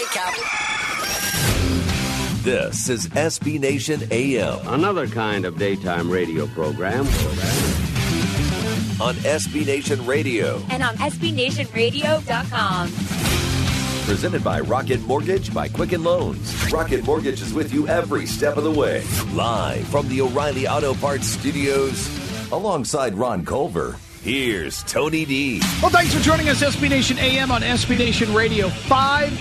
Cap. This is SB Nation AM. Another kind of daytime radio program. On SB Nation Radio. And on SBNationRadio.com. Presented by Rocket Mortgage by Quicken Loans. Rocket Mortgage is with you every step of the way. Live from the O'Reilly Auto Parts Studios. Alongside Ron Culver, here's Tony D. Well, thanks for joining us, SB Nation AM on SB Nation Radio. 5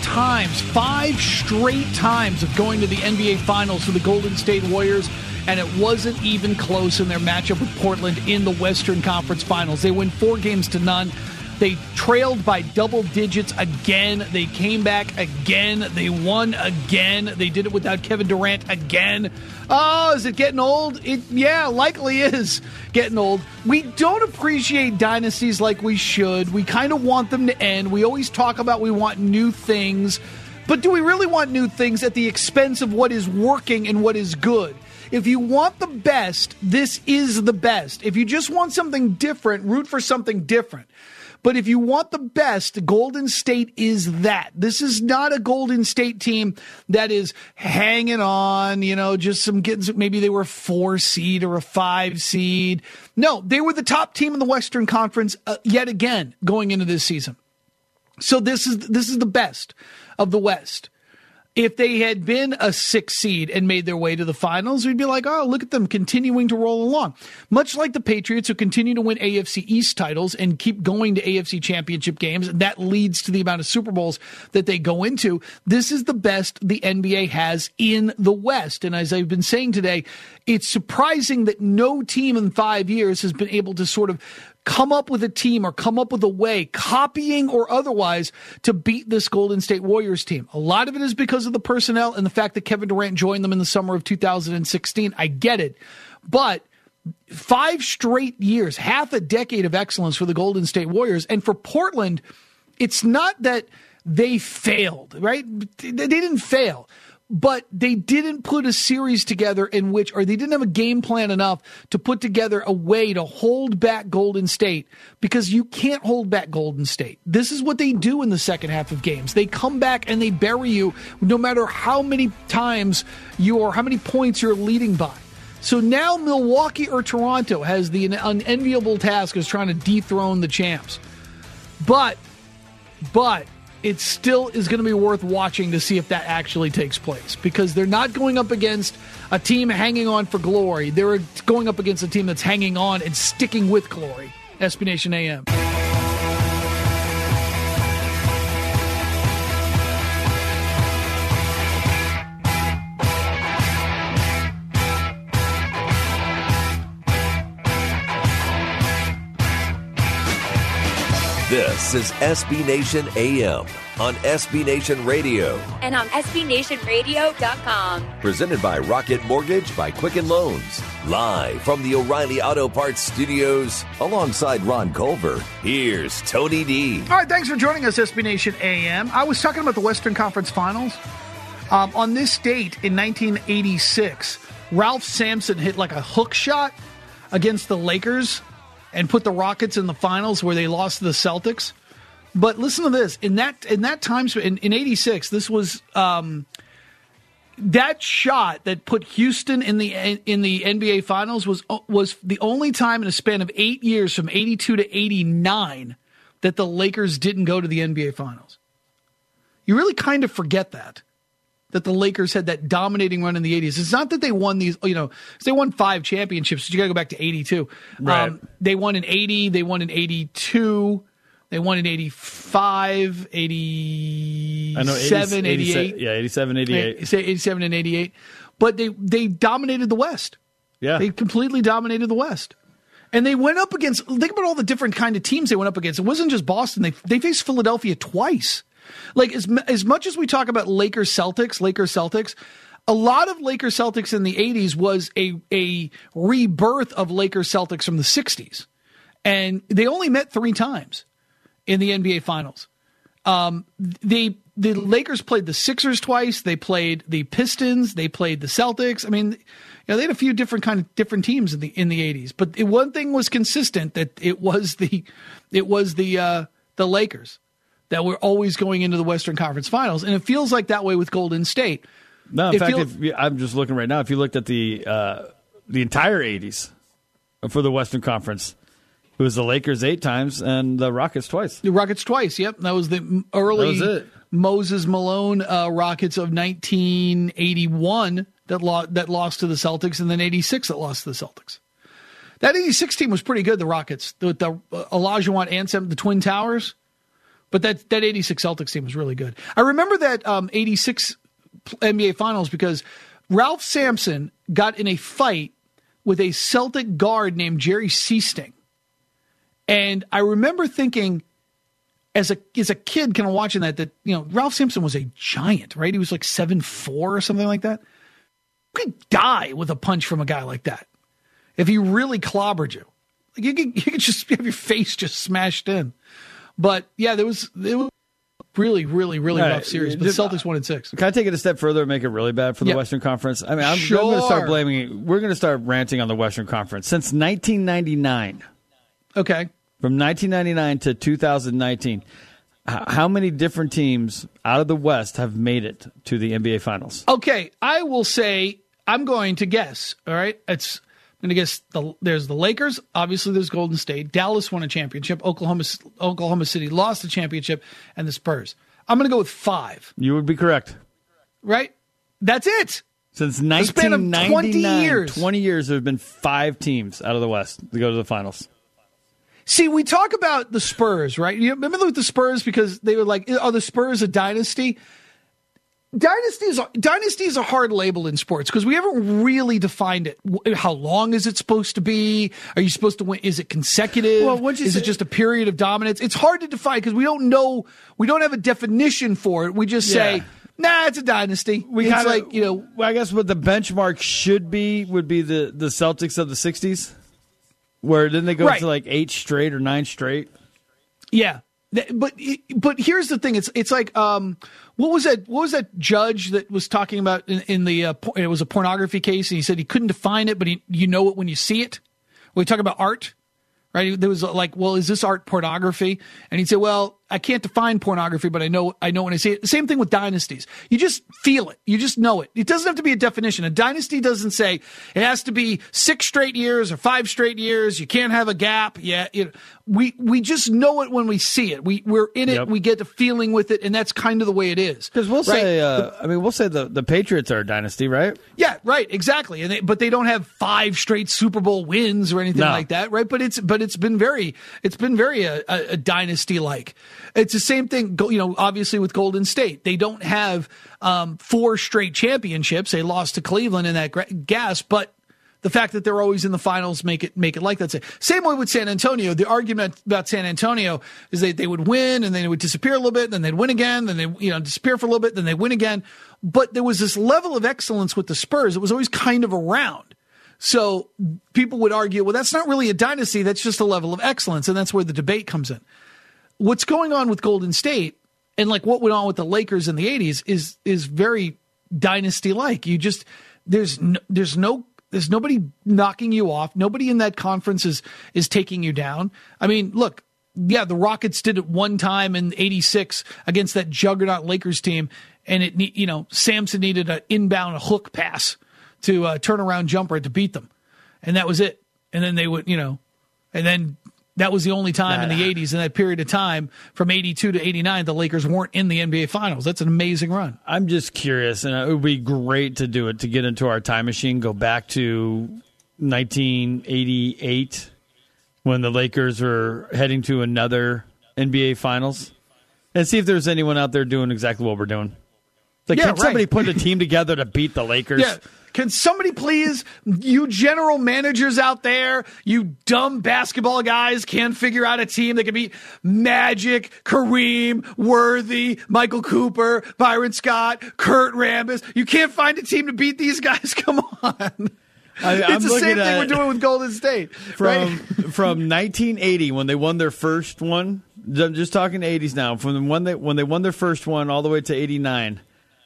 straight times of going to the NBA Finals for the Golden State Warriors, and it wasn't even close in their matchup with Portland in the Western Conference Finals. They win 4-0. They trailed by double digits again. They came back again. They won again. They did it without Kevin Durant again. Oh, is it getting old? Yeah, likely is getting old. We don't appreciate dynasties like we should. We kind of want them to end. We always talk about we want new things. But do we really want new things at the expense of what is working and what is good? If you want the best, this is the best. If you just want something different, root for something different. But if you want the best, Golden State is that. This is not a Golden State team that is hanging on, just maybe they were a 4 seed or a 5 seed. No, they were the top team in the Western Conference yet again going into this season. So this is the best of the West. If they had been a 6 seed and made their way to the finals, we'd be like, oh, look at them continuing to roll along. Much like the Patriots, who continue to win AFC East titles and keep going to AFC championship games. That leads to the amount of Super Bowls that they go into. This is the best the NBA has in the West. And as I've been saying today, it's surprising that no team in 5 years has been able to sort of come up with a team or come up with a way, copying or otherwise, to beat this Golden State Warriors team. A lot of it is because of the personnel and the fact that Kevin Durant joined them in the summer of 2016. I get it. But 5 straight years, half a decade of excellence for the Golden State Warriors. And for Portland, it's not that they failed, right? They didn't fail. But they didn't put a series together or they didn't have a game plan enough to put together a way to hold back Golden State, because you can't hold back Golden State. This is what they do in the second half of games. They come back and they bury you no matter how many times how many points you're leading by. So now Milwaukee or Toronto has the unenviable task of trying to dethrone the champs. But it still is going to be worth watching to see if that actually takes place, because they're not going up against a team hanging on for glory. They're going up against a team that's hanging on and sticking with glory. SB Nation AM. This is SB Nation AM on SB Nation Radio. And on SBNationRadio.com. Presented by Rocket Mortgage by Quicken Loans. Live from the O'Reilly Auto Parts Studios. Alongside Ron Culver, here's Tony D. All right, thanks for joining us, SB Nation AM. I was talking about the Western Conference Finals. On this date in 1986, Ralph Sampson hit like a hook shot against the Lakers and put the Rockets in the finals where they lost to the Celtics. But listen to this. In that time, in 86, this was that shot that put Houston in the NBA Finals was the only time in a span of 8 years, from 82 to 89, that the Lakers didn't go to the NBA Finals. You really kind of forget that the Lakers had that dominating run in the 80s. It's not that they won these, they won 5 championships. So you got to go back to 82. Right. They won in 80. They won in 82. They won in 85, 87, 88. Yeah, 87, 88. 87 and 88. But they dominated the West. Yeah. They completely dominated the West. And they went up against, think about all the different kind of teams they went up against. It wasn't just Boston. They faced Philadelphia twice. Like, as much as we talk about Lakers Celtics, a lot of Lakers Celtics in the 80s was a rebirth of Lakers Celtics from the 60s. And they only met 3 times in the NBA Finals. The Lakers played the Sixers twice. They played the Pistons. They played the Celtics. I mean, they had a few different teams in the 80s. But one thing was consistent, that it was the Lakers. that we're always going into the Western Conference Finals, and it feels like that way with Golden State. No, in fact, I'm just looking right now. If you looked at the entire 80s for the Western Conference, it was the Lakers 8 times and the Rockets twice. The Rockets twice, yep. That was the early Moses Malone Rockets of 1981 that lost to the Celtics, and then 86 that lost to the Celtics. That 86 team was pretty good, the Rockets, with the Olajuwon and the Twin Towers. But that 86 Celtics team was really good. I remember that 86 NBA Finals because Ralph Sampson got in a fight with a Celtic guard named Jerry Seasting. And I remember thinking, as a kid kind of watching that Ralph Sampson was a giant, right? He was like 7'4" or something like that. You could die with a punch from a guy like that if he really clobbered you. Like you could just have your face just smashed in. But yeah, it was really, really, really rough series. But the Celtics won in 6. Can I take it a step further and make it really bad for the Western Conference? I mean, I'm going to start blaming. We're going to start ranting on the Western Conference since 1999. Okay. From 1999 to 2019, how many different teams out of the West have made it to the NBA Finals? Okay, I will say I'm going to guess. All right, I'm going to guess there's the Lakers. Obviously, there's Golden State. Dallas won a championship. Oklahoma City lost the championship, and the Spurs. I'm going to go with 5. You would be correct. Right? That's it. Since 1999, 20 years, there have been 5 teams out of the West to go to the Finals. See, we talk about the Spurs, right? You remember with the Spurs because they were like, are the Spurs a dynasty? Dynasty is a hard label in sports because we haven't really defined it. How long is it supposed to be? Are you supposed to win? Is it consecutive? Well, is it just a period of dominance? It's hard to define because we don't know. We don't have a definition for it. We just say, nah, it's a dynasty. I guess what the benchmark should be would be the Celtics of the 60s, where didn't they go to like 8 straight or 9 straight? Yeah. But here's the thing. It's like what was that judge that was talking about in the it was a pornography case, and he said he couldn't define it, but you know it when you see it. We talk about art, right? There was like, well, is this art pornography? And he'd say, well, I can't define pornography, but I know when I see it. Same thing with dynasties. You just feel it. You just know it. It doesn't have to be a definition. A dynasty doesn't say it has to be 6 straight years or 5 straight years. You can't have a gap. Yeah, we just know it when we see it. We're in it. Yep. We get the feeling with it, and that's kind of the way it is. Because we'll say, the Patriots are a dynasty, right? Yeah, right, exactly. But they don't have 5 straight Super Bowl wins or anything like that, right? But it's been very a dynasty like. It's the same thing, obviously with Golden State. They don't have 4 straight championships. They lost to Cleveland in that gas, but the fact that they're always in the finals make it like that. Same way with San Antonio. The argument about San Antonio is they would win and then it would disappear a little bit, then they'd win again, then they disappear for a little bit, then they win again. But there was this level of excellence with the Spurs. It was always kind of around. So people would argue, well, that's not really a dynasty. That's just a level of excellence, and that's where the debate comes in. What's going on with Golden State and like what went on with the Lakers in the 80s is very dynasty-like. There's nobody knocking you off. Nobody in that conference is taking you down. I mean, look, yeah, the Rockets did it one time in 86 against that juggernaut Lakers team, and Sampson needed an inbound hook pass to turn around jumper to beat them, and that was it. And then they would, and then that was the only time in the 80s, in that period of time, from 82 to 89, the Lakers weren't in the NBA Finals. That's an amazing run. I'm just curious, and it would be great to do it, to get into our time machine, go back to 1988 when the Lakers were heading to another NBA Finals, and see if there's anyone out there doing exactly what we're doing. Can somebody put a team together to beat the Lakers? Yeah. Can somebody please, you general managers out there, you dumb basketball guys, can't figure out a team that can beat Magic, Kareem, Worthy, Michael Cooper, Byron Scott, Kurt Rambis? You can't find a team to beat these guys? Come on. It's the same thing we're doing with Golden State. From 1980, when they won their first one, I'm just talking 80s now, from when they won their first one all the way to 89,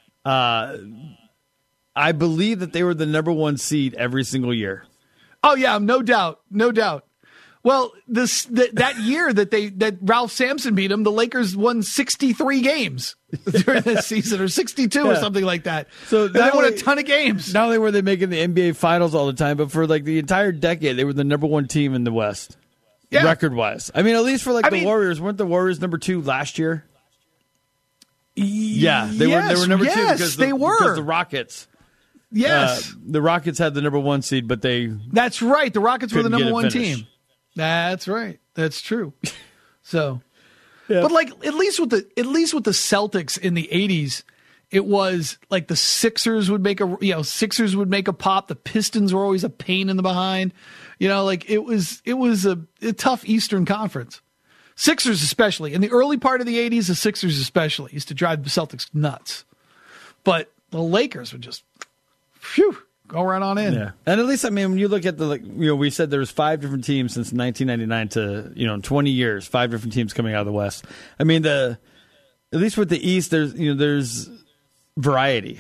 I believe that they were the number 1 seed every single year. Oh, yeah, no doubt. Well, that year that Ralph Sampson beat them, the Lakers won 63 games during this season, or 62 or something like that. So they won a ton of games. Not only were they making the NBA Finals all the time, but for like the entire decade, they were the number one team in the West, record-wise. I mean, at least for the Warriors. Weren't the Warriors number 2 last year? Yeah, they were number 2 because the Rockets. Yes, the Rockets had the number 1 seed, but that's right. The Rockets were the number 1 team. That's right. That's true. So, but like at least with the Celtics in the 80s, it was like the Sixers would make a pop. The Pistons were always a pain in the behind. Like it was a tough Eastern Conference. Sixers especially in the early part of the 80s, the Sixers especially used to drive the Celtics nuts. But the Lakers would just go right on in. Yeah. And at least, I mean, when you look at we said there was 5 different teams since 1999 to, 20 years, 5 different teams coming out of the West. I mean, at least with the East, there's variety.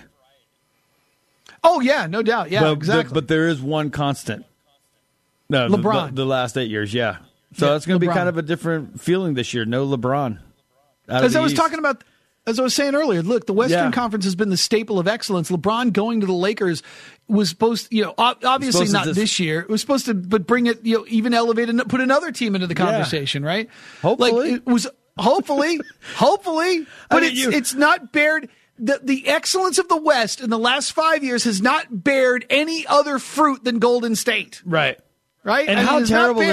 Oh, yeah, no doubt. Yeah, exactly. But there is one constant. No, LeBron. The last 8 years, yeah. So it's going to be kind of a different feeling this year. No LeBron. As I was saying earlier, look, the Western Conference has been the staple of excellence. LeBron going to the Lakers was supposed, obviously not this year. It was supposed to, but bring it, even elevate and put another team into the conversation, right? Hopefully. Like it was hopefully, but it's not bared. The excellence of the West in the last 5 years has not bared any other fruit than Golden State. Right. Right? And how terrible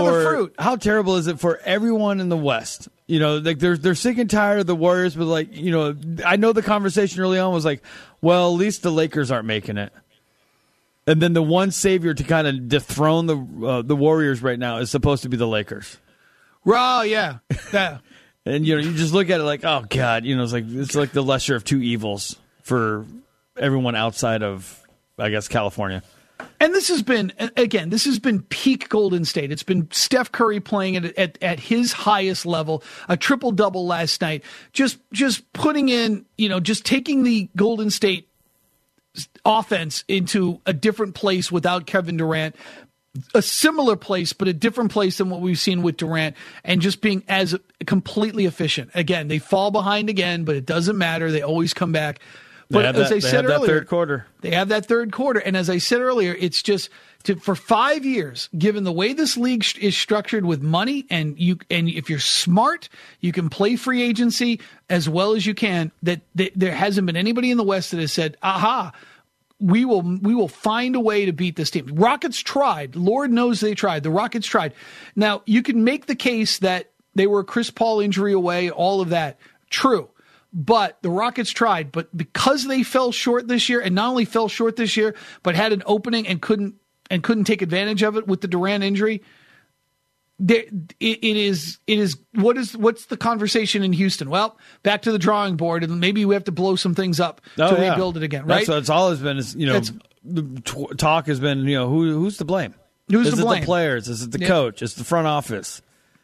is it for everyone in the West? They're sick and tired of the Warriors, but I know the conversation early on was like, well, at least the Lakers aren't making it. And then the one savior to kind of dethrone the Warriors right now is supposed to be the Lakers. Oh, yeah. And you just look at it like, oh God, it's like the lesser of two evils for everyone outside of, I guess, California. And this has been peak Golden State. It's been Steph Curry playing at his highest level, a triple-double last night, just putting in, just taking the Golden State offense into a different place without Kevin Durant, a similar place, but a different place than what we've seen with Durant, and just being as completely efficient. Again, they fall behind again, but it doesn't matter. They always come back. But as I said earlier, that third quarter. They have that third quarter. And as I said earlier, it's just for 5 years, given the way this league is structured with money, and if you're smart, you can play free agency as well as you can, that there hasn't been anybody in the West that has said, aha, we will find a way to beat this team. Rockets tried. Lord knows they tried. The Rockets tried. Now, you can make the case that they were a Chris Paul injury away, all of that. True. But the Rockets tried, but because they fell short this year, and not only fell short this year, but had an opening and couldn't take advantage of it with the Durant injury, what's the conversation in Houston? Well, back to the drawing board, and maybe we have to blow some things up to rebuild it again, right? That's what it's always been. The talk has been, who's to blame? Is it the players? Is it the coach? Is it the front office?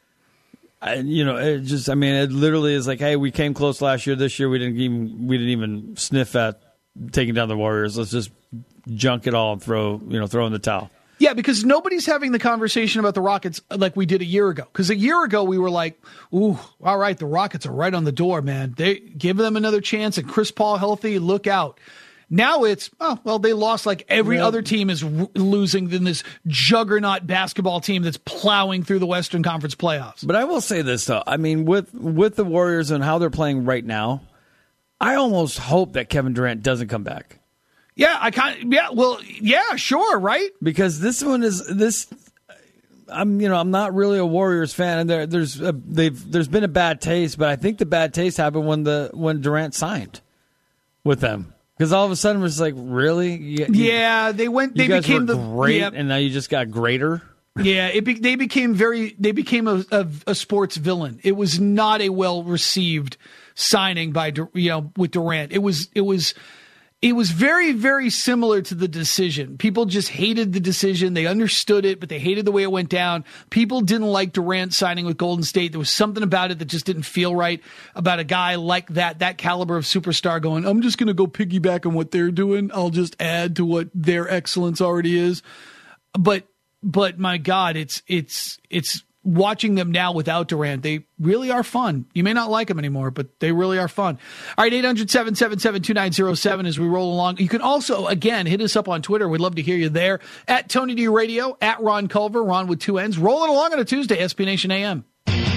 It literally is like, hey, we came close last year. This year, we didn't even sniff at taking down the Warriors. Let's just junk it all and throw in the towel. Yeah, because nobody's having the conversation about the Rockets like we did a year ago. Because a year ago, we were like, ooh, all right, the Rockets are right on the door, man. They give them another chance, and Chris Paul healthy, look out. Now it's, they lost like every other team is losing than this juggernaut basketball team that's plowing through the Western Conference playoffs. But I will say this, though. I mean, with the Warriors and how they're playing right now, I almost hope that Kevin Durant doesn't come back. Yeah, sure, right? Because this one is I'm not really a Warriors fan, and there's been a bad taste, but I think the bad taste happened when Durant signed with them. Because all of a sudden, we're just like, really? They became great, and now you just got greater. Yeah, they became a sports villain. It was not a well received signing with Durant. It was very, very similar to the decision. People just hated the decision. They understood it, but they hated the way it went down. People didn't like Durant signing with Golden State. There was something about it that just didn't feel right about a guy like that caliber of superstar going, I'm just going to go piggyback on what they're doing. I'll just add to what their excellence already is. But but my God, it's watching them now without Durant. They really are fun. You may not like them anymore, but they really are fun. All right, 800-777-2907 as we roll along. You can also, again, hit us up on Twitter. We'd love to hear you there. At Tony D Radio, at Ron Culver, Ron with 2 N's. Rolling along on a Tuesday, SB Nation AM.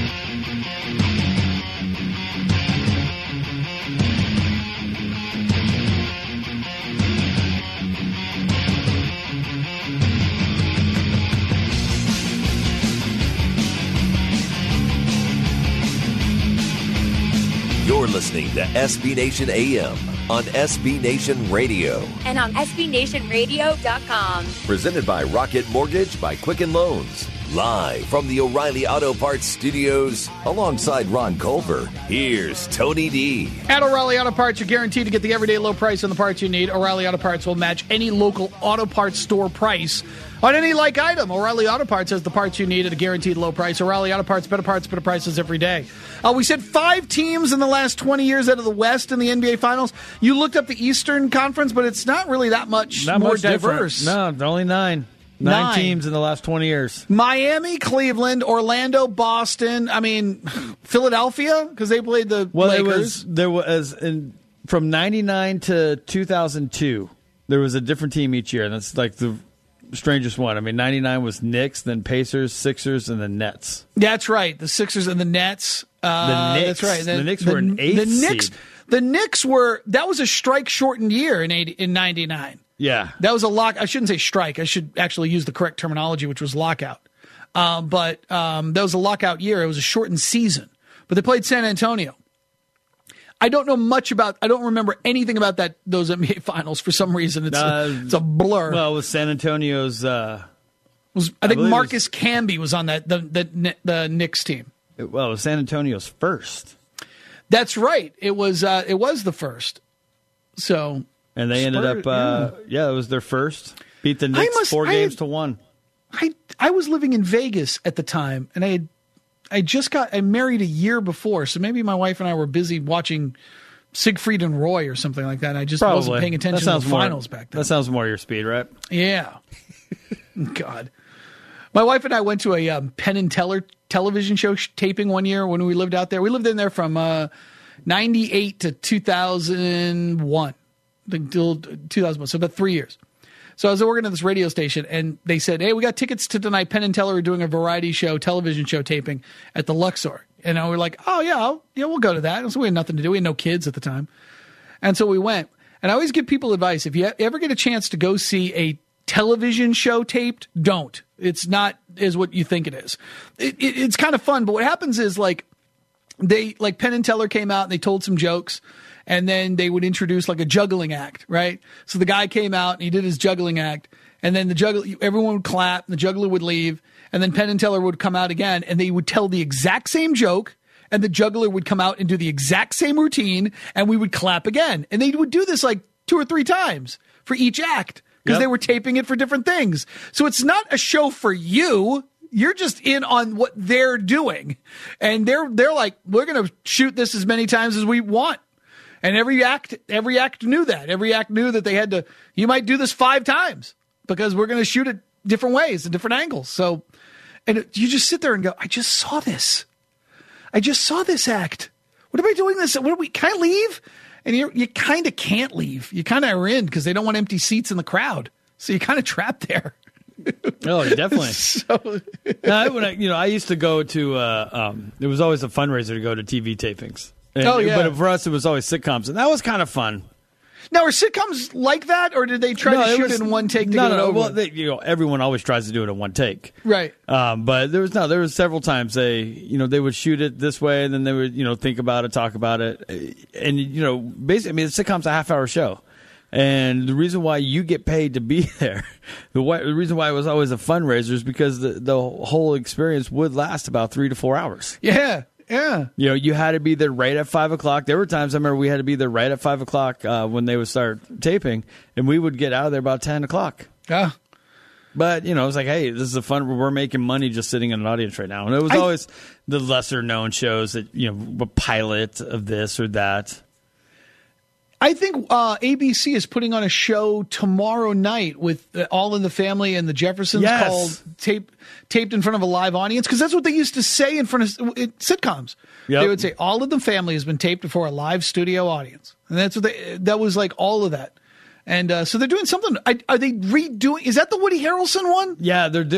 You're listening to SB Nation AM on SB Nation Radio. And on SBNationRadio.com. Presented by Rocket Mortgage by Quicken Loans. Live from the O'Reilly Auto Parts Studios, alongside Ron Culver, here's Tony D. At O'Reilly Auto Parts, you're guaranteed to get the everyday low price on the parts you need. O'Reilly Auto Parts will match any local auto parts store price on any like item. O'Reilly Auto Parts has the parts you need at a guaranteed low price. O'Reilly Auto Parts, better prices every day. We said 5 teams in the last 20 years out of the West in the NBA Finals. You looked up the Eastern Conference, but it's not really that much more diverse. Different. No, only 9. 9 teams in the last 20 years. Miami, Cleveland, Orlando, Boston. I mean, Philadelphia, because they played the Lakers. From 99 to 2002, there was a different team each year, and that's like the strangest one. I mean, 99 was Knicks, then Pacers, Sixers, and then Nets. That's right. The Sixers and the Nets. The Knicks. That's right. The Knicks were an 8th seed. The Knicks were, that was a strike-shortened year in 99. Yeah. That was a lock. I shouldn't say strike. I should actually use the correct terminology, which was lockout. But that was a lockout year. It was a shortened season. But they played San Antonio. I don't remember anything about those NBA finals for some reason. It's a blur. Well, it was San Antonio's. I think Marcus Camby was on the Knicks team. It was San Antonio's first. That's right. It was the first. So. And they ended up, it was their first. Beat the Knicks 4 games to 1. I was living in Vegas at the time, and I married a year before, so maybe my wife and I were busy watching Siegfried and Roy or something like that. And I just wasn't paying attention to the finals back then. That sounds more your speed, right? Yeah. God. My wife and I went to a Penn and Teller television show taping one year when we lived out there. We lived in there from 98 to 2001. Until 2001, so about 3 years. So I was working at this radio station, and they said, hey, we got tickets to tonight. Penn and Teller are doing a variety show, television show taping at the Luxor. And we were like, oh, yeah, we'll go to that. And so we had nothing to do. We had no kids at the time. And so we went. And I always give people advice. If you ever get a chance to go see a television show taped, don't. It's not is what you think it is. It's kind of fun. But what happens is, Penn and Teller came out, and they told some jokes. And then they would introduce like a juggling act, right? So the guy came out and he did his juggling act, and then everyone would clap, and the juggler would leave, and then Penn and Teller would come out again, and they would tell the exact same joke, and the juggler would come out and do the exact same routine, and we would clap again. And they would do this like 2 or 3 times for each act because they were taping it for different things. So it's not a show for you. You're just in on what they're doing. And they're like, we're going to shoot this as many times as we want. And every act knew that. Every act knew that you might do this 5 times because we're going to shoot it different ways and different angles. So, and you just sit there and go, I just saw this act. What am I doing this? Can I leave? And you kind of can't leave. You kind of are in because they don't want empty seats in the crowd. So you're kind of trapped there. Oh, definitely. I used to go to, it was always a fundraiser to go to TV tapings. But for us, it was always sitcoms, and that was kind of fun. Now, are sitcoms like that, or did they try to shoot it in one take to get it over? Well, everyone always tries to do it in one take, right? But there was several times they would shoot it this way, and then they would think about it, talk about it, and basically, the sitcom's a half-hour show, and the reason why you get paid to be there, the reason why it was always a fundraiser is because the whole experience would last about 3 to 4 hours. Yeah. Yeah. You had to be there right at 5 o'clock. There were times I remember we had to be there right at 5 o'clock when they would start taping, and we would get out of there about 10 o'clock. Yeah. But, it was like, hey, this is a fun, we're making money just sitting in an audience right now. And it was always the lesser known shows that, a pilot of this or that. I think ABC is putting on a show tomorrow night with All in the Family and the Jeffersons called Taped in Front of a Live Audience, because that's what they used to say in front of sitcoms. Yep. They would say, All in the Family has been taped before a live studio audience. And that's what that was like, all of that. And so they're doing something. Are they redoing? Is that the Woody Harrelson one? Yeah, they're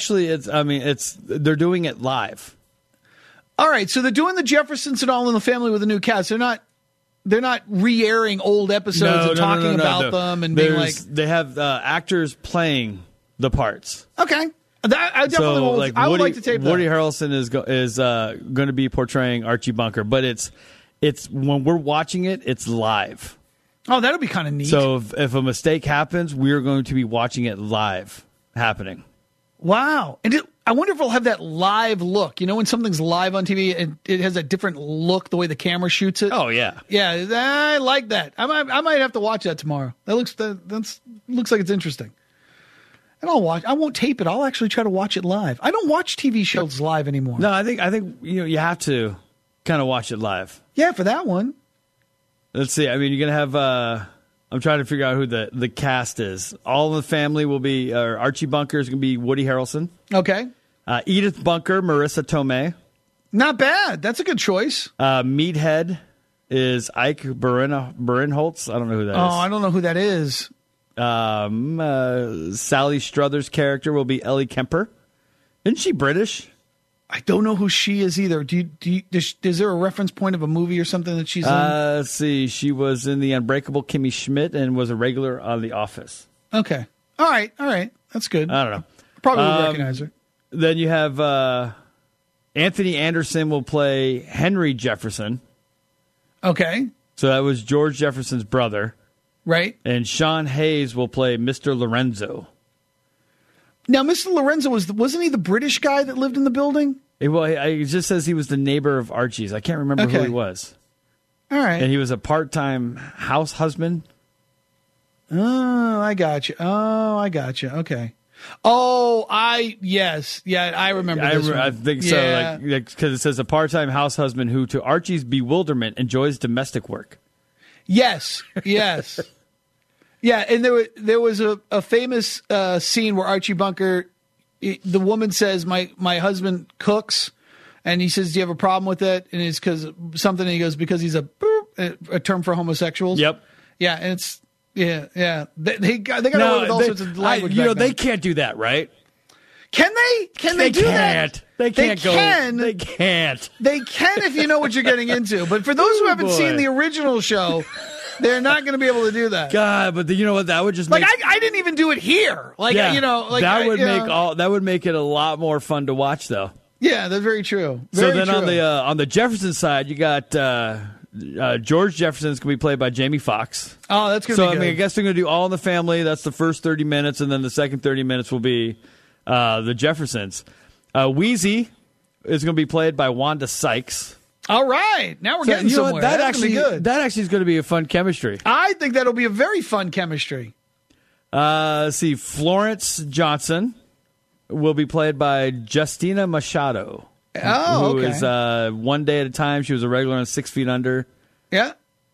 doing it live. All right, so they're doing the Jeffersons and All in the Family with a new cast. They're not re-airing old episodes and talking about them and being like. They have actors playing the parts. Okay, I definitely I would like to tape that. Woody Harrelson is going to be portraying Archie Bunker, but it's when we're watching it, it's live. Oh, that'll be kind of neat. So if a mistake happens, we're going to be watching it live happening. Wow. And I wonder if it'll have that live look. You know, when something's live on TV, and it has a different look the way the camera shoots it? Oh, yeah. Yeah, I like that. I might have to watch that tomorrow. That looks like it's interesting. And I'll watch. I won't tape it. I'll actually try to watch it live. I don't watch TV shows live anymore. No, I think you have to kind of watch it live. Yeah, for that one. Let's see. I mean, you're going to have I'm trying to figure out who the cast is. All in the Family will be Archie Bunker is going to be Woody Harrelson. Okay. Edith Bunker, Marissa Tomei. Not bad. That's a good choice. Meathead is Ike Barinholtz. I don't know who that is. Oh, I don't know who that is. Sally Struthers' character will be Ellie Kemper. Isn't she British? I don't know who she is either. Is there a reference point of a movie or something that she's in? Let's see. She was in The Unbreakable Kimmy Schmidt and was a regular on The Office. Okay. All right. That's good. I don't know. Probably would recognize her. Then you have Anthony Anderson will play Henry Jefferson. Okay. So that was George Jefferson's brother. Right. And Sean Hayes will play Mr. Lorenzo. Now, Mr. Lorenzo, wasn't he the British guy that lived in the building? It just says he was the neighbor of Archie's. I can't remember who he was. All right. And he was a part-time house husband. Oh, I got you. Okay. Oh, yes. Yeah, I remember this one. I think so, because it says a part-time house husband who, to Archie's bewilderment, enjoys domestic work. Yes. Yeah, and there was a famous scene where Archie Bunker, the woman says, my husband cooks, and he says, do you have a problem with it? And it's because something, and he goes, because he's a term for homosexuals. Yep. Yeah, and it's, yeah. They got away with all sorts of language. They can't do that, right? Can they? Can they do that? They can't. They can't. They can if you know what you're getting into. But for those who haven't seen the original show, they're not going to be able to do that. God, but you know what? That would just make... I didn't even do it here. That would make it a lot more fun to watch, though. Yeah, that's very true. On the Jefferson side, you got George Jefferson's going to be played by Jamie Foxx. Oh, that's going to be good. I guess they're going to do All in the Family. That's the first 30 minutes, and then the second 30 minutes will be the Jeffersons. Wheezy is going to be played by Wanda Sykes. All right, now we're getting somewhere. That actually is going to be a fun chemistry. I think that'll be a very fun chemistry. Let's see, Florence Johnson will be played by Justina Machado. Oh, okay. Who is One Day at a Time. She was a regular on 6 Feet Under. Yeah.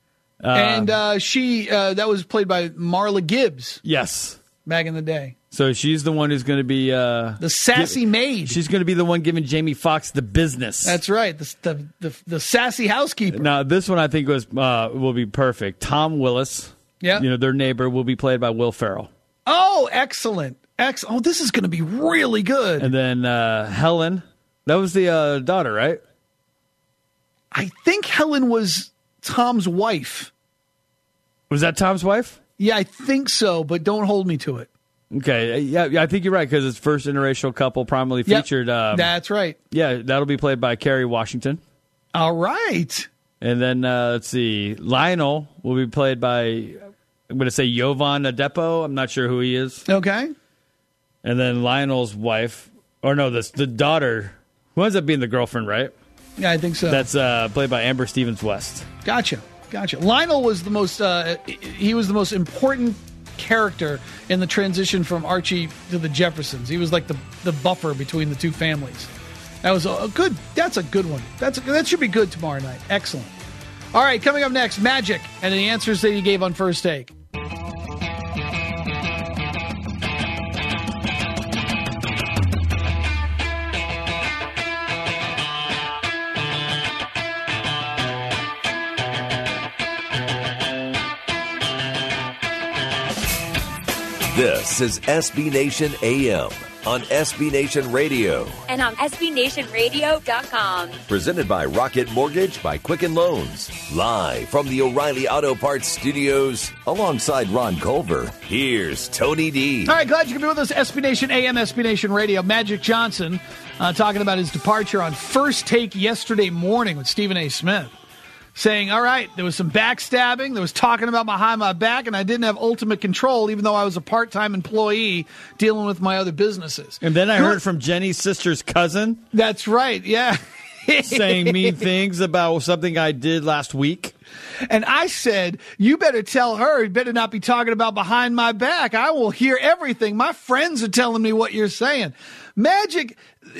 And she that was played by Marla Gibbs. Yes. Back in the day. So she's the one who's going to be... the sassy maid. She's going to be the one giving Jamie Foxx the business. That's right. The sassy housekeeper. Now, this one I think will be perfect. Tom Willis, their neighbor, will be played by Will Ferrell. Oh, excellent. Oh, this is going to be really good. And then Helen, that was the daughter, right? I think Helen was Tom's wife. Was that Tom's wife? Yeah, I think so, but don't hold me to it. Okay, yeah, I think you're right, because it's first interracial couple prominently featured. That's right. Yeah, that'll be played by Kerry Washington. All right. And then, let's see, Lionel will be played by, I'm going to say Jovan Adepo. I'm not sure who he is. Okay. And then Lionel's wife, the daughter, who ends up being the girlfriend, right? Yeah, I think so. That's played by Amber Stevens-West. Gotcha. Lionel was the most, he was the most important character in the transition from Archie to the Jeffersons. He was like the buffer between the two families. That was a good. That's a good one. That should be good tomorrow night. Excellent. All right, coming up next, Magic and the answers that he gave on First Take. This is SB Nation AM on SB Nation Radio. And on SBNationRadio.com. Presented by Rocket Mortgage by Quicken Loans. Live from the O'Reilly Auto Parts Studios alongside Ron Culver. Here's Tony D. All right, glad you can be with us. SB Nation AM, SB Nation Radio. Magic Johnson talking about his departure on First Take yesterday morning with Stephen A. Smith. Saying, all right, there was some backstabbing, there was talking about behind my back, and I didn't have ultimate control, even though I was a part-time employee dealing with my other businesses. And then I heard from Jenny's sister's cousin. That's right, yeah. Saying mean things about something I did last week. And I said, you better tell her, you better not be talking about behind my back. I will hear everything. My friends are telling me what you're saying. Magic,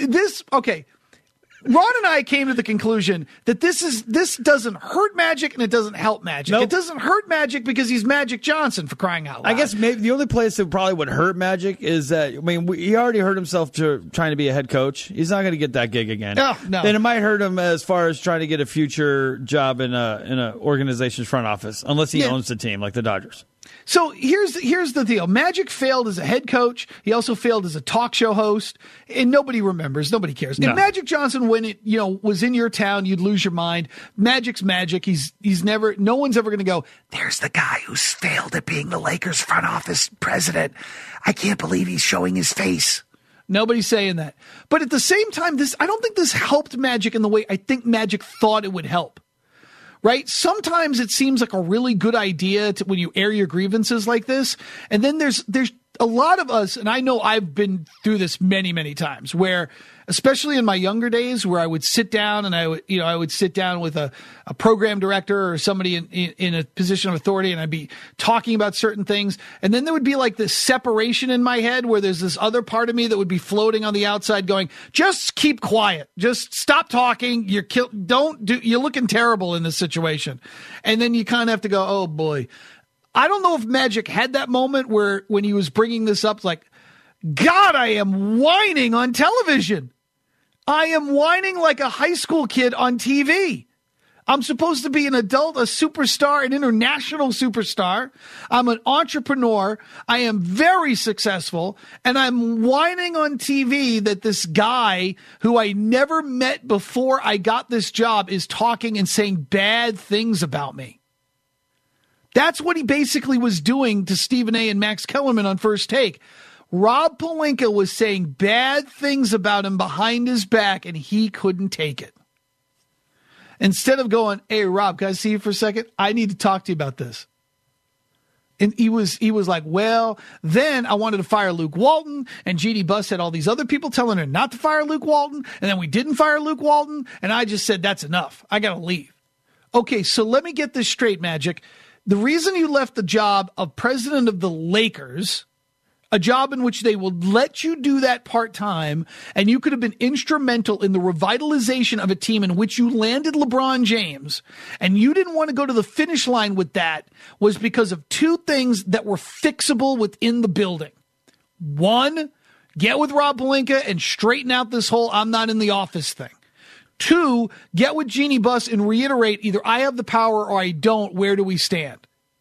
okay. Ron and I came to the conclusion that this doesn't hurt Magic and it doesn't help Magic. Nope. It doesn't hurt Magic because he's Magic Johnson, for crying out loud. I guess maybe the only place that probably would hurt Magic is that, he already hurt himself trying to be a head coach. He's not going to get that gig again. No. Then it might hurt him as far as trying to get a future job in a organization's front office, unless he owns the team like the Dodgers. So here's the deal. Magic failed as a head coach. He also failed as a talk show host, and nobody remembers. Nobody cares. No. If Magic Johnson, when it was in your town, you'd lose your mind. Magic's Magic. He's never. No one's ever going to go, there's the guy who's failed at being the Lakers front office president. I can't believe he's showing his face. Nobody's saying that. But at the same time, I don't think this helped Magic in the way I think Magic thought it would help. Right? Sometimes it seems like a really good idea when you air your grievances like this. And then there's a lot of us, and I know I've been through this many, many times, where, especially in my younger days, where I would sit down and I would sit down with a program director or somebody in a position of authority, and I'd be talking about certain things. And then there would be like this separation in my head where there's this other part of me that would be floating on the outside going, just keep quiet. Just stop talking. You're looking terrible in this situation. And then you kind of have to go, oh boy. I don't know if Magic had that moment where when he was bringing this up, like, God, I am whining on television. I am whining like a high school kid on TV. I'm supposed to be an adult, a superstar, an international superstar. I'm an entrepreneur. I am very successful. And I'm whining on TV that this guy who I never met before I got this job is talking and saying bad things about me. That's what he basically was doing to Stephen A. and Max Kellerman on First Take. Rob Pelinka was saying bad things about him behind his back, and he couldn't take it. Instead of going, hey, Rob, can I see you for a second? I need to talk to you about this. And he was like, well, then I wanted to fire Luke Walton, and Jeannie Buss had all these other people telling her not to fire Luke Walton, and then we didn't fire Luke Walton, and I just said, that's enough. I got to leave. Okay, so let me get this straight, Magic. The reason you left the job of president of the Lakers, a job in which they will let you do that part-time, and you could have been instrumental in the revitalization of a team in which you landed LeBron James, and you didn't want to go to the finish line with that, was because of two things that were fixable within the building. One, get with Rob Pelinka and straighten out this whole I'm not in the office thing. Two, get with Jeannie Buss and reiterate either I have the power or I don't. Where do we stand?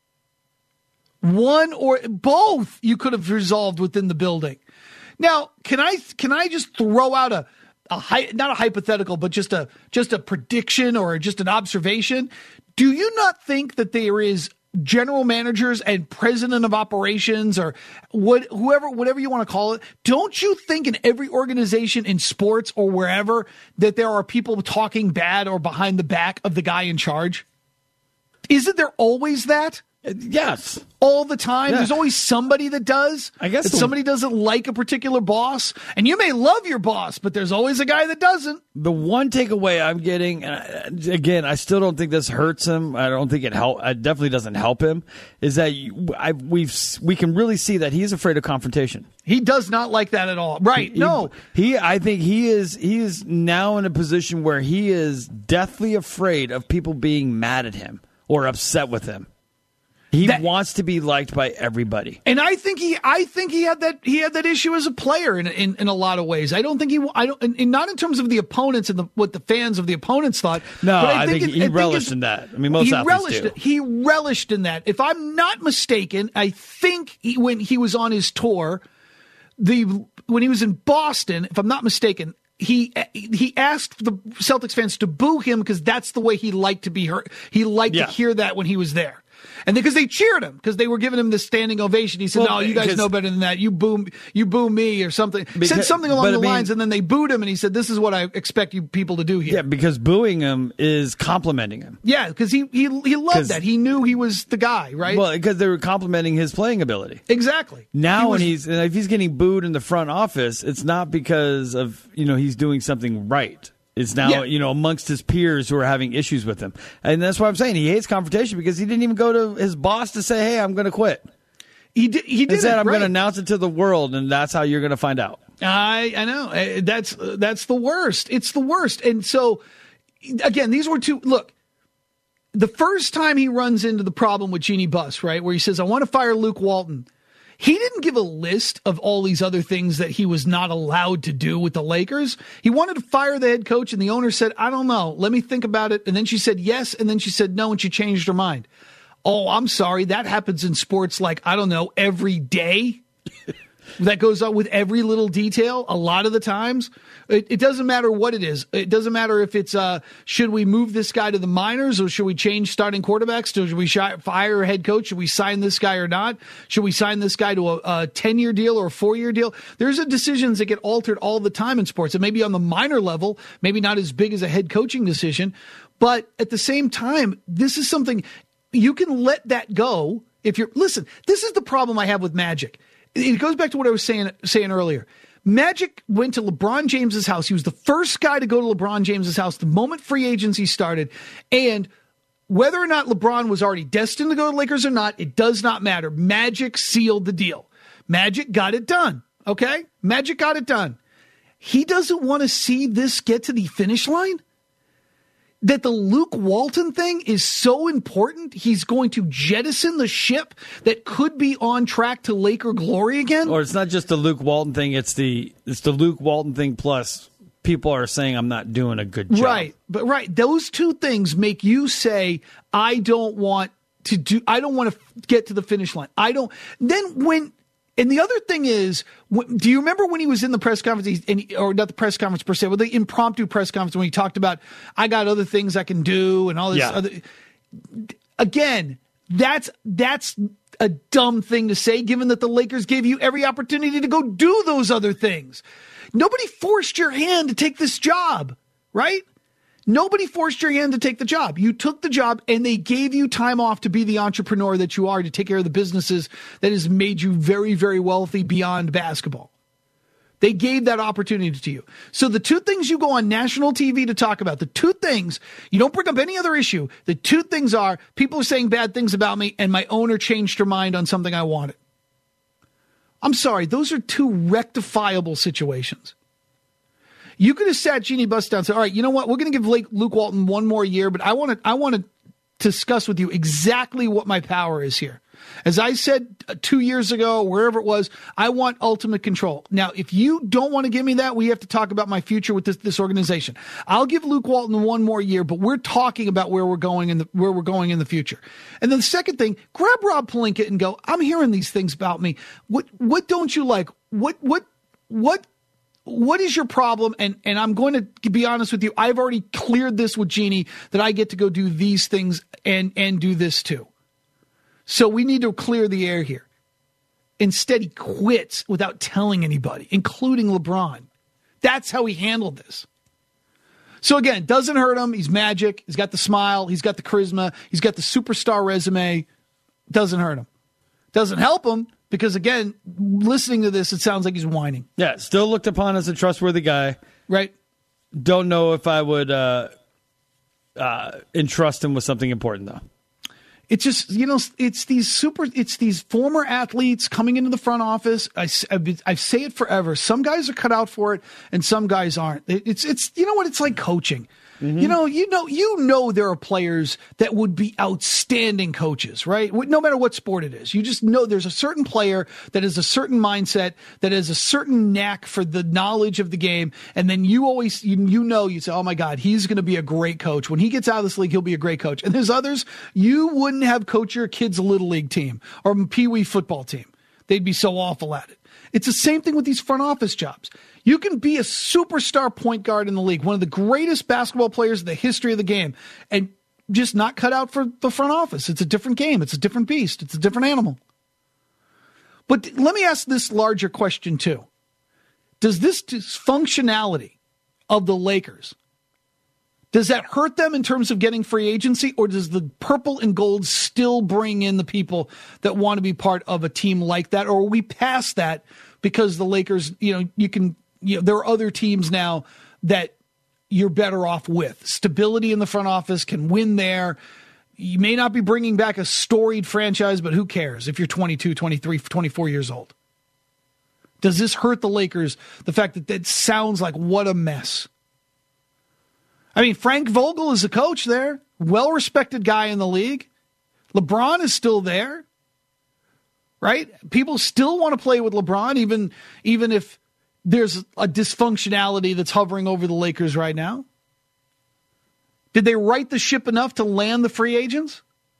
One or both you could have resolved within the building. Now, can I just throw out not a hypothetical, but just a prediction or just an observation? Do you not think that there is general managers and president of operations or whatever you want to call it, don't you think in every organization in sports or wherever that there are people talking bad or behind the back of the guy in charge? Isn't there always that? Yes. All the time. Yeah. There's always somebody that does. I guess if somebody doesn't like a particular boss, and you may love your boss, but there's always a guy that doesn't. The one takeaway I'm getting, and again, I still don't think this hurts him. I don't think it definitely doesn't help him. Is that we can really see that he's afraid of confrontation. He does not like that at all. Right? I think he is now in a position where he is deathly afraid of people being mad at him or upset with him. He wants to be liked by everybody, and I think he had that issue as a player in a lot of ways. I don't think and not in terms of the opponents and what the fans of the opponents thought. No, but I think he relished in that. I mean, most athletes do. He relished in that. If I'm not mistaken, I think when he was on his tour, when he was in Boston, if I'm not mistaken, he asked the Celtics fans to boo him because that's the way he liked to be heard. He liked to hear that when he was there. And because they cheered him, because they were giving him this standing ovation. He said, "No, you guys know better than that. You boo me," or something. Said something along the lines, and then they booed him, and he said, "This is what I expect you people to do here." Yeah, because booing him is complimenting him. Yeah, because he loved that. He knew he was the guy, right? Well, because they were complimenting his playing ability. Exactly. Now, if he's getting booed in the front office, it's not because of he's doing something right. It's now, amongst his peers who are having issues with him. And that's why I'm saying he hates confrontation, because he didn't even go to his boss to say, "Hey, I'm going to quit." He said, "I'm going to announce it to the world, and that's how you're going to find out." I know. That's the worst. It's the worst. And so, again, these were two. Look, the first time he runs into the problem with Jeannie Buss, right, where he says, "I want to fire Luke Walton," he didn't give a list of all these other things that he was not allowed to do with the Lakers. He wanted to fire the head coach, and the owner said, "I don't know. Let me think about it." And then she said yes, and then she said no, and she changed her mind. Oh, I'm sorry. That happens in sports every day. That goes on with every little detail a lot of the times. It doesn't matter what it is. It doesn't matter if it's should we move this guy to the minors, or should we change starting quarterbacks? Should we fire a head coach? Should we sign this guy or not? Should we sign this guy to a 10-year deal or a 4-year deal? There's decisions that get altered all the time in sports. It may be on the minor level, maybe not as big as a head coaching decision. But at the same time, this is something you can let that go. Listen, this is the problem I have with Magic. It goes back to what I was saying earlier. Magic went to LeBron James's house. He was the first guy to go to LeBron James's house the moment free agency started. And whether or not LeBron was already destined to go to the Lakers or not, it does not matter. Magic sealed the deal. Magic got it done. Okay? Magic got it done. He doesn't want to see this get to the finish line? That the Luke Walton thing is so important, he's going to jettison the ship that could be on track to Laker glory again? Or it's not just the Luke Walton thing, it's the Luke Walton thing plus people are saying I'm not doing a good job. Right. Those two things make you say, I don't want to get to the finish line. And the other thing is, do you remember when he was in the press conference, or not the press conference per se, but the impromptu press conference when he talked about, I got other things I can do and all this other. Again, that's a dumb thing to say, given that the Lakers gave you every opportunity to go do those other things. Nobody forced your hand to take this job, right? Nobody forced your hand to take the job. You took the job, and they gave you time off to be the entrepreneur that you are, to take care of the businesses that has made you very, very wealthy beyond basketball. They gave that opportunity to you. So the two things you go on national TV to talk about, the two things, you don't bring up any other issue. The two things are, people are saying bad things about me, and my owner changed her mind on something I wanted. I'm sorry, those are two rectifiable situations. You could have sat Jeannie Buss down and said, all right, you know what? We're going to give Luke Walton one more year, but I want to discuss with you exactly what my power is here. As I said 2 years ago, wherever it was, I want ultimate control. Now, if you don't want to give me that, we have to talk about my future with this organization. I'll give Luke Walton one more year, but we're talking about where we're going in the future. And then the second thing, grab Rob Pelinka and go, I'm hearing these things about me. What don't you like? What is your problem? And I'm going to be honest with you. I've already cleared this with Jeannie that I get to go do these things and do this too. So we need to clear the air here. Instead, he quits without telling anybody, including LeBron. That's how he handled this. So again, it doesn't hurt him. He's Magic. He's got the smile. He's got the charisma. He's got the superstar resume. doesn't hurt him. Doesn't help him because, again, listening to this, it sounds like he's whining. Yeah, still looked upon as a trustworthy guy. Right. Don't know if I would entrust him with something important, though. It's just, it's these former athletes coming into the front office. I say it forever. Some guys are cut out for it and some guys aren't. It's you know what? It's like coaching. Mm-hmm. There are players that would be outstanding coaches, right? No matter what sport it is. You just know there's a certain player that has a certain mindset, that has a certain knack for the knowledge of the game. And then you always, you say, oh my God, he's going to be a great coach. When he gets out of this league, he'll be a great coach. And there's others you wouldn't have coached your kid's little league team or Pee-wee football team. They'd be so awful at it. It's the same thing with these front office jobs. You can be a superstar point guard in the league, one of the greatest basketball players in the history of the game, and just not cut out for the front office. It's a different game. It's a different beast. It's a different animal. But let me ask this larger question, too. Does this dysfunctionality of the Lakers, does that hurt them in terms of getting free agency, or does the purple and gold still bring in the people that want to be part of a team like that? Or are we past that because the Lakers, there are other teams now that you're better off with. Stability in the front office, can win there. You may not be bringing back a storied franchise, but who cares if you're 22, 23, 24 years old? Does this hurt the Lakers, the fact that sounds like what a mess? I mean, Frank Vogel is a coach there, well-respected guy in the league. LeBron is still there, right? People still want to play with LeBron, even if there's a dysfunctionality that's hovering over the Lakers right now. Did they right the ship enough to land the free agents?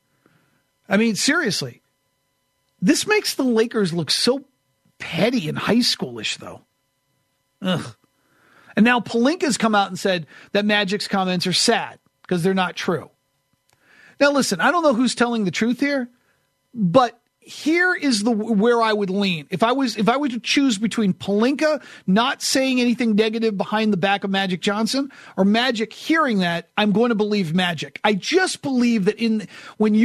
I mean, seriously, this makes the Lakers look so petty and high schoolish, though. Ugh. And now Pelinka's come out and said that Magic's comments are sad because they're not true. Now, listen, I don't know who's telling the truth here, but here is where I would lean. If I were to choose between Pelinka not saying anything negative behind the back of Magic Johnson or Magic hearing that, I'm going to believe Magic. I just believe that when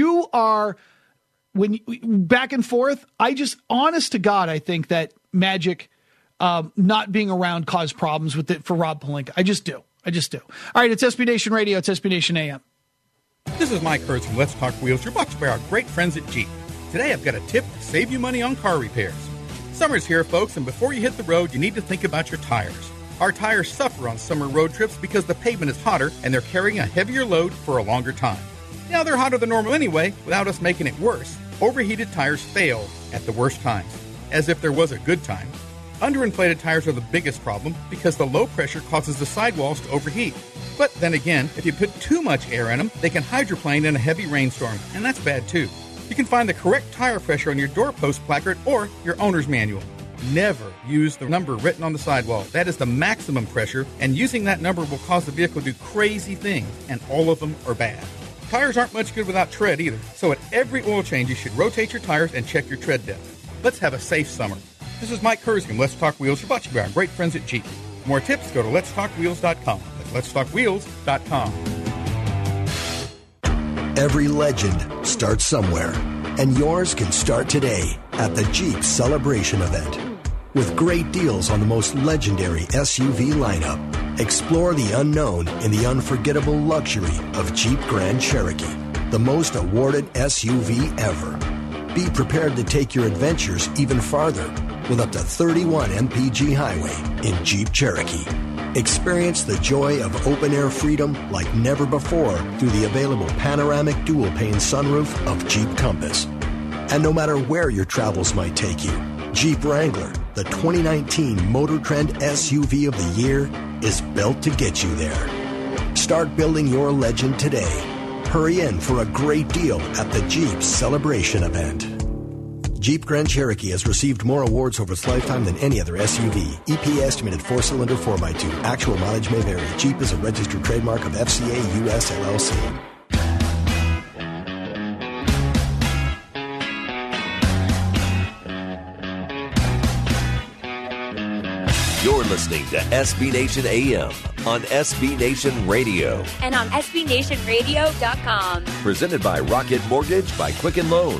back and forth, honest to God, I think that Magic not being around caused problems with it for Rob Pelinka. I just do. All right, it's SB Nation Radio. It's SB Nation AM. This is Mike Hurts from Let's Talk Wheels. You're brought to you by our great friends at Jeep. Today I've got a tip to save you money on car repairs. Summer's here, folks, and before you hit the road, you need to think about your tires. Our tires suffer on summer road trips because the pavement is hotter and they're carrying a heavier load for a longer time. Now, they're hotter than normal anyway, without us making it worse. Overheated tires fail at the worst times, as if there was a good time. Underinflated tires are the biggest problem because the low pressure causes the sidewalls to overheat. But then again, if you put too much air in them, they can hydroplane in a heavy rainstorm, and that's bad too. You can find the correct tire pressure on your doorpost placard or your owner's manual. Never use the number written on the sidewall. That is the maximum pressure, and using that number will cause the vehicle to do crazy things, and all of them are bad. Tires aren't much good without tread either, so at every oil change you should rotate your tires and check your tread depth. Let's have a safe summer. This is Mike Kurzgen, Let's Talk Wheels. You're brought to you by our great friends at Jeep. For more tips, go to letstalkwheels.com. That's letstalkwheels.com. Every legend starts somewhere, and yours can start today at the Jeep Celebration event. With great deals on the most legendary SUV lineup, explore the unknown in the unforgettable luxury of Jeep Grand Cherokee, the most awarded SUV ever. Be prepared to take your adventures even farther with up to 31 mpg highway in Jeep Cherokee. Experience the joy of open-air freedom like never before through the available panoramic dual-pane sunroof of Jeep Compass. And no matter where your travels might take you, Jeep Wrangler, the 2019 Motor Trend SUV of the year, is built to get you there. Start building your legend today. Hurry in for a great deal at the Jeep Celebration event. Jeep Grand Cherokee has received more awards over its lifetime than any other SUV. EPA estimated 4-cylinder 4x2. Actual mileage may vary. Jeep is a registered trademark of FCA US LLC. You're listening to SB Nation AM on SB Nation Radio. And on SBNationRadio.com. Presented by Rocket Mortgage by Quicken Loans.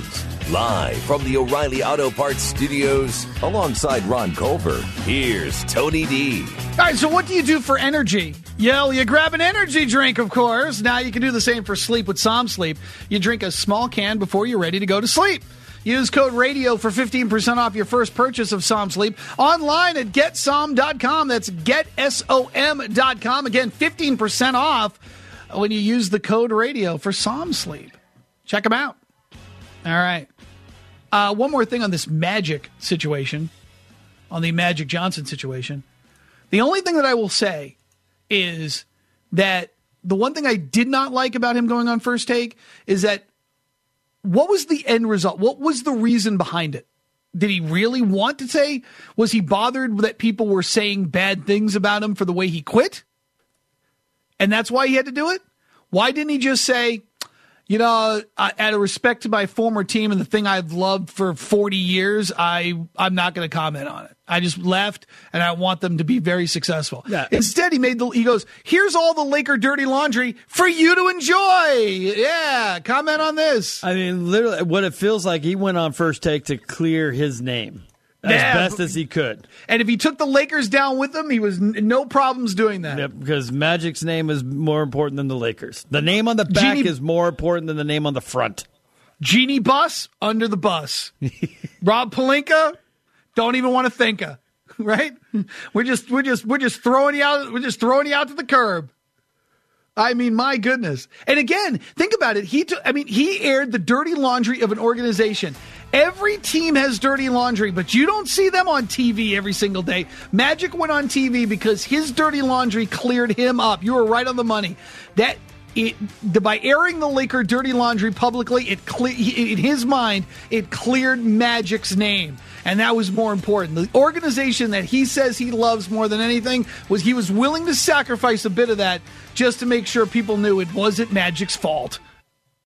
Live from the O'Reilly Auto Parts Studios, alongside Ron Culver, here's Tony D. All right, so what do you do for energy? You grab an energy drink, of course. Now you can do the same for sleep with SomSleep. You drink a small can before you're ready to go to sleep. Use code RADIO for 15% off your first purchase of SomSleep. Online at getsom.com. That's getsom.com. Again, 15% off when you use the code RADIO for SomSleep. Check them out. All right. One more thing on this Magic situation, on the Magic Johnson situation. The only thing that I will say is that the one thing I did not like about him going on First Take is that what was the end result? What was the reason behind it? Did he really want to say? Was he bothered that people were saying bad things about him for the way he quit? And that's why he had to do it? Why didn't he just say, out of respect to my former team and the thing I've loved for 40 years, I'm not going to comment on it. I just left, and I want them to be very successful. Yeah. Instead, he goes, here's all the Laker dirty laundry for you to enjoy. Yeah, comment on this. I mean, literally, what it feels like, he went on First Take to clear his name as best as he could. And if he took the Lakers down with him, he was no problems doing that. Yep, because Magic's name is more important than the Lakers. The name on the back is more important than the name on the front. Genie Bus, under the bus. Rob Pelinka, don't even want to think of, right? We're just throwing you out. We're just throwing you out to the curb. I mean, my goodness. And again, think about it. He aired the dirty laundry of an organization. Every team has dirty laundry, but you don't see them on TV every single day. Magic went on TV because his dirty laundry cleared him up. You were right on the money. By airing the Laker dirty laundry publicly, in his mind, it cleared Magic's name. And that was more important. The organization that he says he loves more than anything, he was willing to sacrifice a bit of that just to make sure people knew it wasn't Magic's fault.